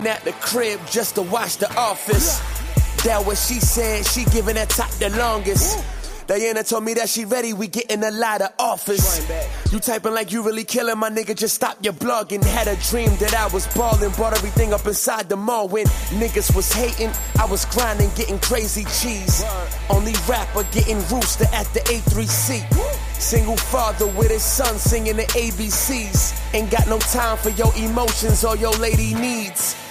at the crib just to watch The Office. That what she said, she giving that top the longest. Diana told me that she ready, we getting a lot of offers. You typing like you really killing, my nigga, just stop your blogging. Had a dream that I was ballin', bought everything up inside the mall. When niggas was hating, I was grinding, getting crazy cheese. Only rapper getting rooster at the A3C. Single father with his son singing the ABCs. Ain't got no time for your emotions or your lady needs.